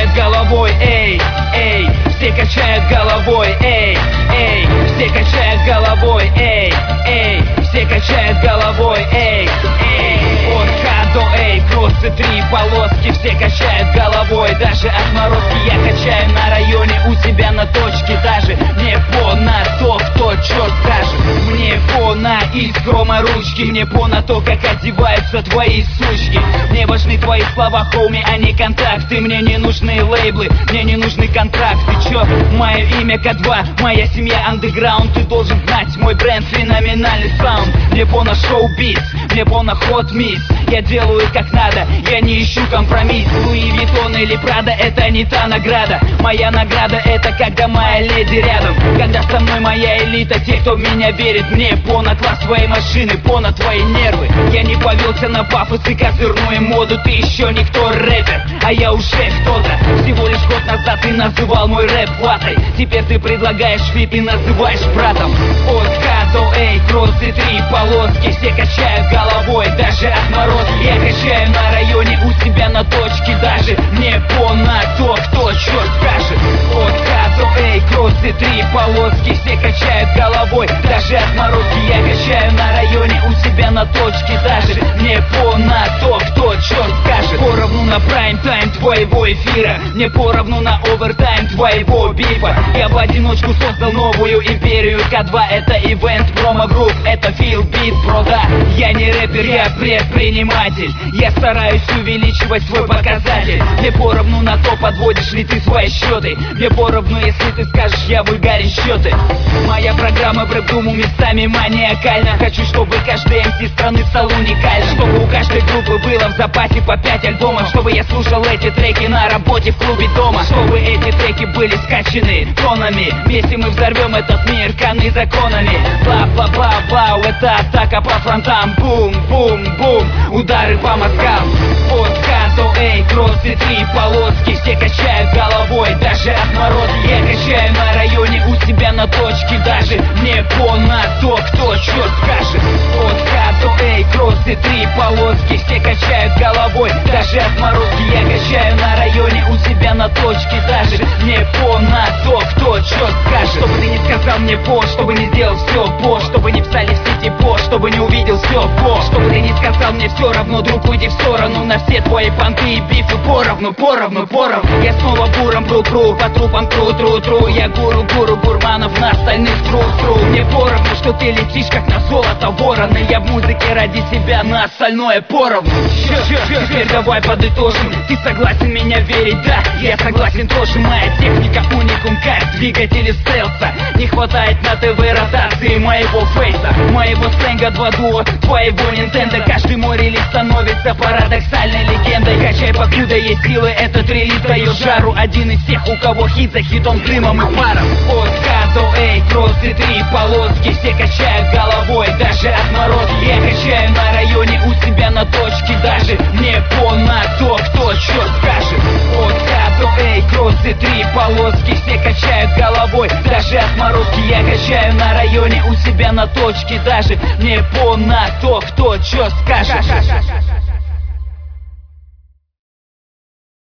качают головой, эй, эй, все качают головой, эй, эй, все качают головой, эй, эй, все качают головой, эй, эй. От К до Эй, кроссы, 3 полоски, все качают головой. Даже отморозки я качаю на районе у себя на точке. Даже мне по на то, кто чё скажет. Мне по на из хрома ручки. Мне по на то, как одеваются твои сучки. Мне важны твои слова, хоуми, а не контакты. Мне не нужны лейблы, мне не нужны контракты. Чё? Мое имя К2, моя семья андеграунд. Ты должен знать, мой бренд феноменальный саунд. Мне по на шоу-биц, мне по на хот мисс. Я делаю как надо, я не ищу компромисс. Луи Виттон или Прада — это не та награда. Моя награда — это когда моя леди рядом. Когда со мной моя элита, те, кто в меня верит. Мне по на класс твоей машины, по на твои нервы. Я не повелся на пафос и козырную моду. Ты еще никто рэпер, а я уже кто-то. Всего лишь год назад ты называл мой рэп платой. Теперь ты предлагаешь фит и называешь братом. От К до Эй, кроссы, 3 полоски, все качают головой. Даже отморозки я качаю на районе у себя на точке. Даже мне по на то, кто чё скажет. От К до Эй, кроссы, 3 полоски, все качают головой. Даже отморозки я качаю на районе у себя на точке. Даже мне по на то, кто чё скажет. Поровну на прайм-тайм твоего эфира, мне поровну на овертайм твоего бифа. Я в одиночку создал новую империю. К2 — это ивент, промо-групп, это филбит, бро, да. Я не рэпер, я предприниматель. Я стараюсь увеличивать свой показатель. Мне поровну на то, подводишь ли ты свои счеты. Мне поровну, если ты скажешь, я вульгарен счеты. Моя программа в рэп-думу местами маниакальна. Хочу, чтобы каждый МС страны стал уникальным. Чтобы у каждой группы было в запасе по 5 альбомов. Чтобы я слушал эти треки на работе, в клубе, дома. Чтобы эти треки были скачаны тонами. Вместе мы взорвем этот мир каны законами. Бла-бла-бла-бла, это атака по фронтам. Бум-бум-бум, удары по мозгам. От К до Эй, кроссы, 3 полоски, все качают головой. Даже отморозки я качаю на районе у себя на точке. Даже мне по на то, кто чё скажет. От К до Эй, кроссы, 3 полоски, все качают головой. Даже отморозки я качаю на районе у себя на точке. Даже мне по на то, кто чё скажет. Чтобы ты не сказал мне по, чтобы не сделал все по, чтобы не писали в сети по, чтобы не увидел все по, чтобы ты не сказал мне все равно, друг, уйди в сторону. На все твои понты и бифы поровну, поровну, поровну. Я снова буром бру-бру, по трупам тру-тру-тру. Я гуру-гуру гурманов, на остальных тру-тру. Мне поровну, что ты летишь как на золото вороны. Я в музыке ради себя, на остальное поровну. Теперь давай подытожим. Ты согласен меня верить? Да, я согласен тоже. Моя техника уникум, как двигатели стелса. Не хватает на ТВ ротации моего фейса, моего сленга 2 дуо, твоего Nintendo. Каждый мой релиз становится парадоксальной легендой. Качай, покуда есть силы, этот релиз дает жару. Один из тех, у кого хит за хитом, с дымом и паром. От К до Эй, кроссы, 3 полоски, все качают головой. Даже отморозки я качаю на районе у себя на точке. Даже мне по на то, кто чё скажет. От К до Эй, кроссы, 3 полоски, все качают головой. Даже отморозки я качаю на районе у себя на точке. Даже мне по на то, кто чё скажет.